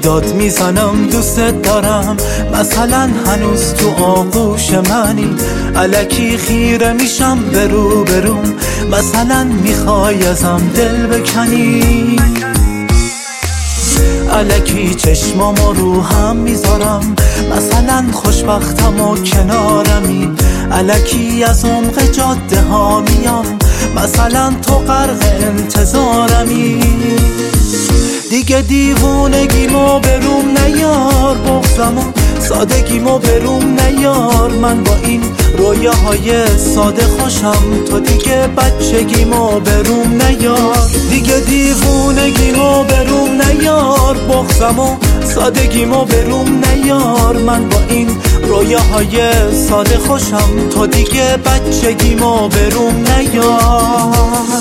داد میزنم دوست دارم، مثلا هنوز تو آغوش منی، الکی خیره میشم برو بروم، مثلا میخوای ازم دل بکنی، الکی چشمامو رو هم میذارم، مثلا خوشبختم و کنارمی، الکی از عمق جاده ها میام، مثلا تو غرق انتظارمی، دیگه دیوونگیمو بروم نیار، بغضمو سادگیمو بروم نیار، من با این رویاهای ساده خوشم، تو دیگه بچگیمو بروم نیار، دیگه دیوونگیمو بروم نیار، بغضمو سادگیمو بروم نیار، من با این رویاهای ساده خوشم، تو دیگه بچگیمو بروم نیار.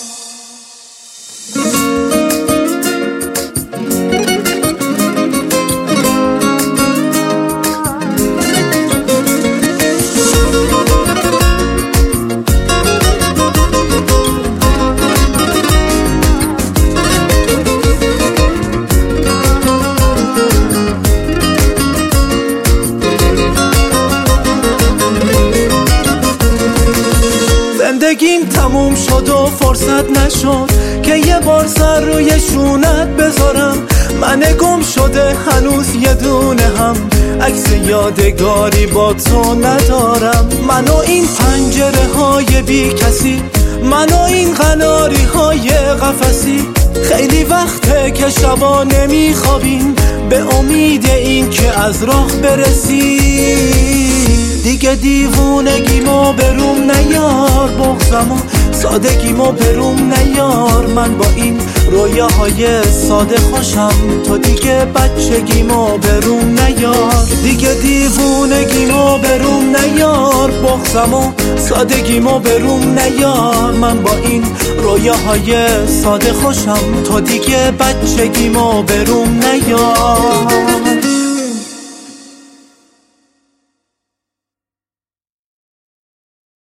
زندگیم تموم شد و فرصت نشد که یه بار سر روی شونت بذارم، من گم شده هنوز یه دونه هم عکس یادگاری با تو ندارم، من و این پنجره های بی کسی، من و این قناری های قفسی، خیلی وقته که شبا نمیخوابیم به امید این که از راه برسی، دیگه دیوونگیمو بروم نیار، بغضمو سادگیمو بروم نیار، من با این رویاهای ساده خوشم، تو دیگه بچگیمو بروم نیار، دیگه دیوونگیمو بروم نیار، بغضمو سادگیمو بروم نیار، من با این رویاهای ساده خوشم، تو دیگه بچگیمو بروم نیار.